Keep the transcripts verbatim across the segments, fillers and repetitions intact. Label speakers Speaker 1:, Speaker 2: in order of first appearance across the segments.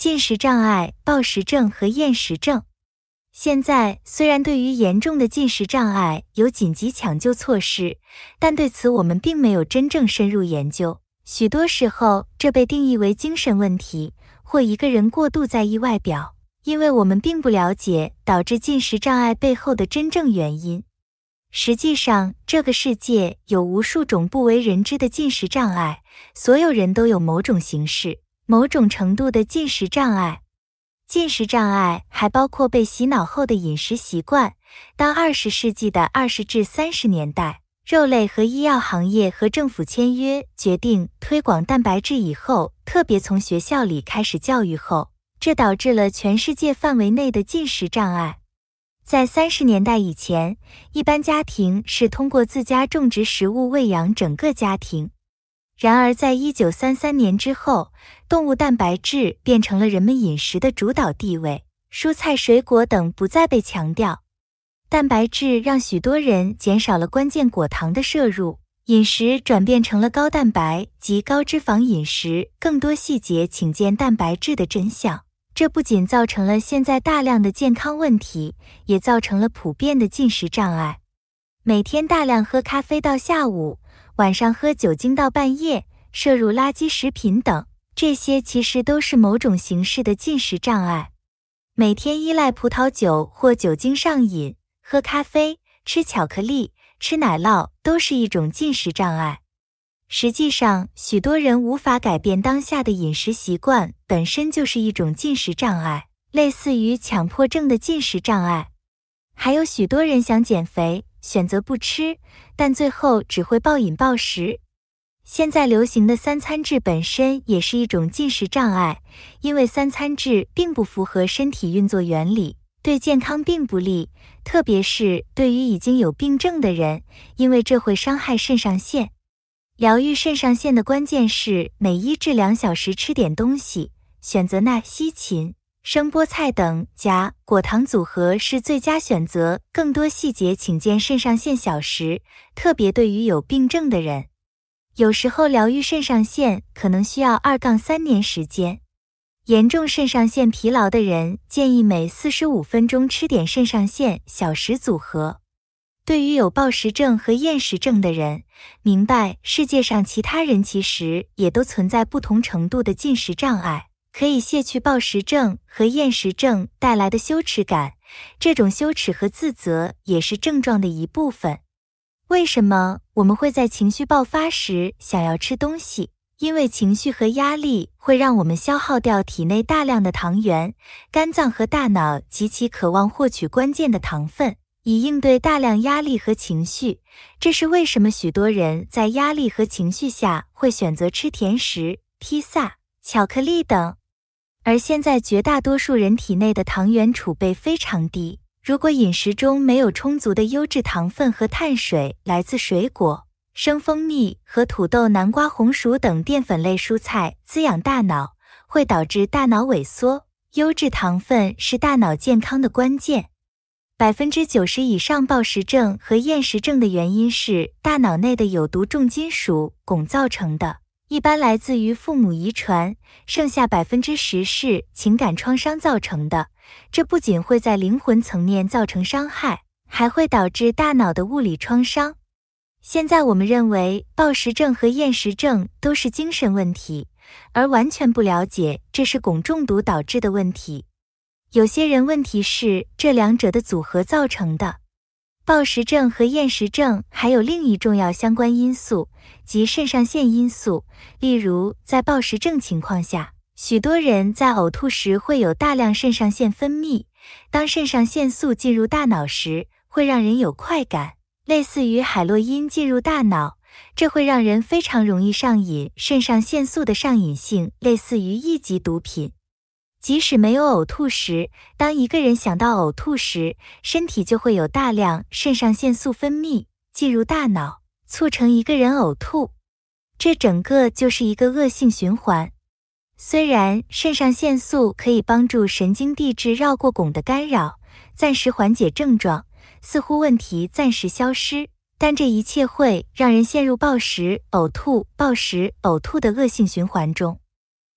Speaker 1: 进食障碍、暴食症和厌食症。现在虽然对于严重的进食障碍有紧急抢救措施，但对此我们并没有真正深入研究。许多时候，这被定义为精神问题，或一个人过度在意外表，因为我们并不了解导致进食障碍背后的真正原因。实际上，这个世界有无数种不为人知的进食障碍，所有人都有某种形式、某种程度的进食障碍。进食障碍还包括被洗脑后的饮食习惯。当二十世纪的二十至三十年代，肉类和医药行业和政府签约决定推广蛋白质以后，特别从学校里开始教育后，这导致了全世界范围内的进食障碍。在三十年代以前，一般家庭是通过自家种植食物喂养整个家庭。然而在一九三三年之后，动物蛋白质变成了人们饮食的主导地位，蔬菜水果等不再被强调。蛋白质让许多人减少了关键果糖的摄入，饮食转变成了高蛋白及高脂肪饮食。更多细节请见蛋白质的真相。这不仅造成了现在大量的健康问题，也造成了普遍的进食障碍。每天大量喝咖啡到下午，晚上喝酒精到半夜，摄入垃圾食品等，这些其实都是某种形式的进食障碍。每天依赖葡萄酒或酒精上瘾，喝咖啡、吃巧克力、吃奶酪都是一种进食障碍。实际上，许多人无法改变当下的饮食习惯，本身就是一种进食障碍，类似于强迫症的进食障碍。还有许多人想减肥，选择不吃，但最后只会暴饮暴食。现在流行的三餐制本身也是一种进食障碍，因为三餐制并不符合身体运作原理，对健康并不利，特别是对于已经有病症的人，因为这会伤害肾上腺。疗愈肾上腺的关键是每一至两小时吃点东西，选择纳西芹、生菠菜等钾果糖组合是最佳选择。更多细节请见肾上腺小时，特别对于有病症的人。有时候疗愈肾上腺可能需要二到三年时间。严重肾上腺疲劳的人建议每四十五分钟吃点肾上腺小时组合。对于有暴食症和厌食症的人，明白世界上其他人其实也都存在不同程度的进食障碍，可以卸去暴食症和厌食症带来的羞耻感，这种羞耻和自责也是症状的一部分。为什么我们会在情绪爆发时想要吃东西？因为情绪和压力会让我们消耗掉体内大量的糖原，肝脏和大脑极其渴望获取关键的糖分，以应对大量压力和情绪。这是为什么许多人在压力和情绪下会选择吃甜食、披萨、巧克力等。而现在绝大多数人体内的糖原储备非常低，如果饮食中没有充足的优质糖分和碳水来自水果、生蜂蜜和土豆、南瓜、红薯等淀粉类蔬菜滋养大脑，会导致大脑萎缩。优质糖分是大脑健康的关键。百分之九十以上暴食症和厌食症的原因是大脑内的有毒重金属汞造成的，一般来自于父母遗传，剩下 百分之十 是情感创伤造成的。这不仅会在灵魂层面造成伤害，还会导致大脑的物理创伤。现在我们认为暴食症和厌食症都是精神问题，而完全不了解这是汞中毒导致的问题。有些人问题是这两者的组合造成的。暴食症和厌食症还有另一重要相关因素，即肾上腺因素。例如，在暴食症情况下，许多人在呕吐时会有大量肾上腺分泌，当肾上腺素进入大脑时，会让人有快感，类似于海洛因进入大脑，这会让人非常容易上瘾。肾上腺素的上瘾性类似于一级毒品。即使没有呕吐时，当一个人想到呕吐时，身体就会有大量肾上腺素分泌进入大脑，促成一个人呕吐。这整个就是一个恶性循环。虽然肾上腺素可以帮助神经递质绕过汞的干扰，暂时缓解症状，似乎问题暂时消失，但这一切会让人陷入暴食、呕吐、暴食、呕吐的恶性循环中。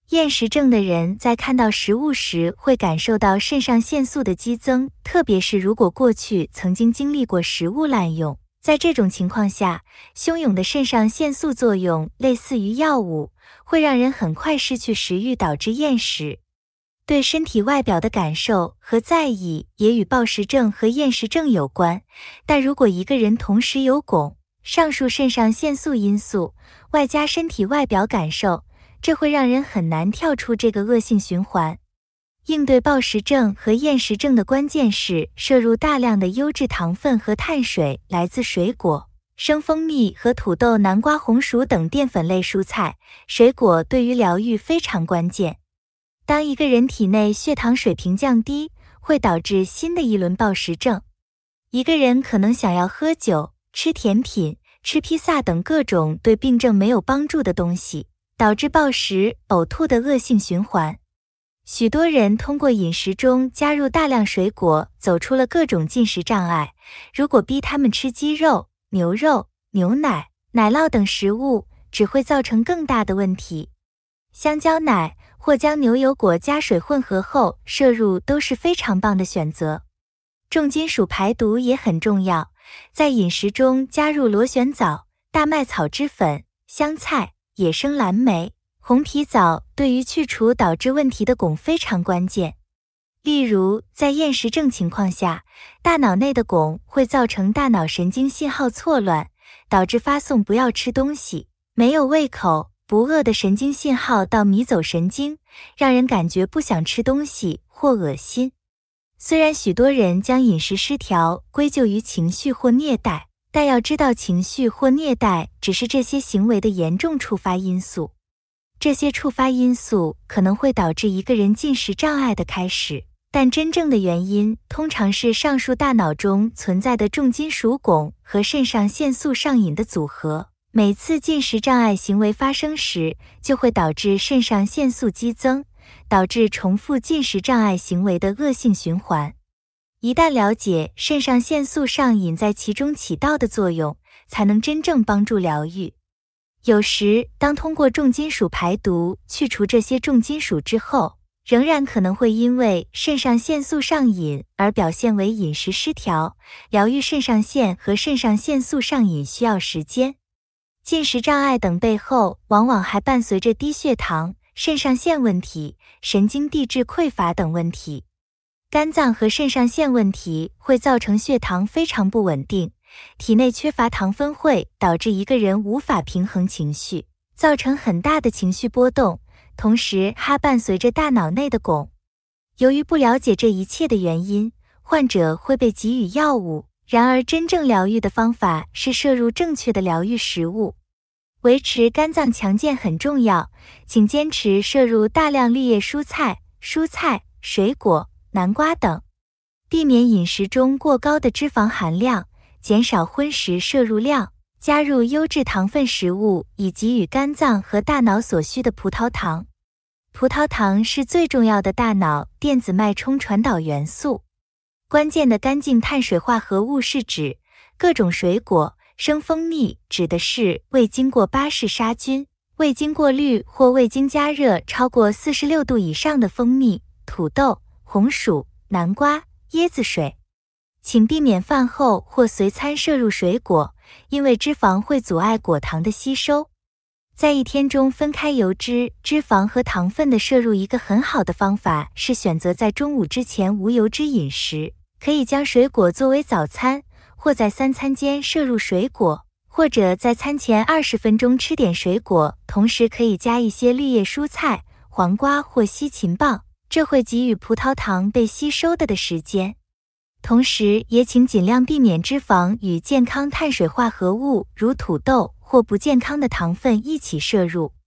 Speaker 1: 厌食症的人在看到食物时会感受到肾上腺素的激增，特别是如果过去曾经经历过食物滥用。在这种情况下，汹涌的肾上腺素作用类似于药物，会让人很快失去食欲，导致厌食。对身体外表的感受和在意也与暴食症和厌食症有关，但如果一个人同时有汞、上述肾上腺素因素，外加身体外表感受，这会让人很难跳出这个恶性循环。应对暴食症和厌食症的关键是摄入大量的优质糖分和碳水，来自水果、生蜂蜜和土豆、南瓜、红薯等淀粉类蔬菜。水果对于疗愈非常关键。当一个人体内血糖水平降低，会导致新的一轮暴食症。一个人可能想要喝酒、吃甜品、吃披萨等各种对病症没有帮助的东西，导致暴食、呕吐的恶性循环。许多人通过饮食中加入大量水果，走出了各种进食障碍。如果逼他们吃鸡肉、牛肉、牛奶、奶酪等食物，只会造成更大的问题。香蕉奶或将牛油果加水混合后摄入都是非常棒的选择。重金属排毒也很重要，在饮食中加入螺旋藻、大麦草汁粉、香菜、野生蓝莓、红皮藻，对于去除导致问题的汞非常关键。例如，在厌食症情况下，大脑内的汞会造成大脑神经信号错乱，导致发送不要吃东西、没有胃口、不饿的神经信号到迷走神经，让人感觉不想吃东西或恶心。虽然许多人将饮食失调归咎于情绪或虐待，但要知道情绪或虐待只是这些行为的严重触发因素。这些触发因素可能会导致一个人进食障碍的开始，但真正的原因通常是上述大脑中存在的重金属汞和肾上腺素上瘾的组合。每次进食障碍行为发生时，就会导致肾上腺素激增，导致重复进食障碍行为的恶性循环。一旦了解肾上腺素上瘾在其中起到的作用，才能真正帮助疗愈。有时，当通过重金属排毒去除这些重金属之后，仍然可能会因为肾上腺素上瘾而表现为饮食失调。疗愈肾上腺和肾上腺素上瘾需要时间。进食障碍等背后往往还伴随着低血糖、肾上腺问题、神经递质匮乏等问题。肝脏和肾上腺问题会造成血糖非常不稳定，体内缺乏糖分会导致一个人无法平衡情绪，造成很大的情绪波动，同时还伴随着大脑内的汞。由于不了解这一切的原因，患者会被给予药物，然而真正疗愈的方法是摄入正确的疗愈食物。维持肝脏强健很重要，请坚持摄入大量绿叶蔬菜、蔬菜、水果、南瓜等，避免饮食中过高的脂肪含量，减少荤食摄入量，加入优质糖分食物，以给予肝脏和大脑所需的葡萄糖。葡萄糖是最重要的大脑电子脉冲传导元素。关键的干净碳水化合物是指各种水果，生蜂蜜指的是未经过巴氏杀菌、未经过滤或未经加热超过四十六度以上的蜂蜜、土豆、红薯、南瓜、椰子水。请避免饭后或随餐摄入水果，因为脂肪会阻碍果糖的吸收。在一天中分开油脂、脂肪和糖分的摄入，一个很好的方法是选择在中午之前无油脂饮食，可以将水果作为早餐，或在三餐间摄入水果，或者在餐前二十分钟吃点水果，同时可以加一些绿叶蔬菜、黄瓜或西芹棒，这会给予葡萄糖被吸收的的时间。同时也请尽量避免脂肪与健康碳水化合物如土豆或不健康的糖分一起摄入。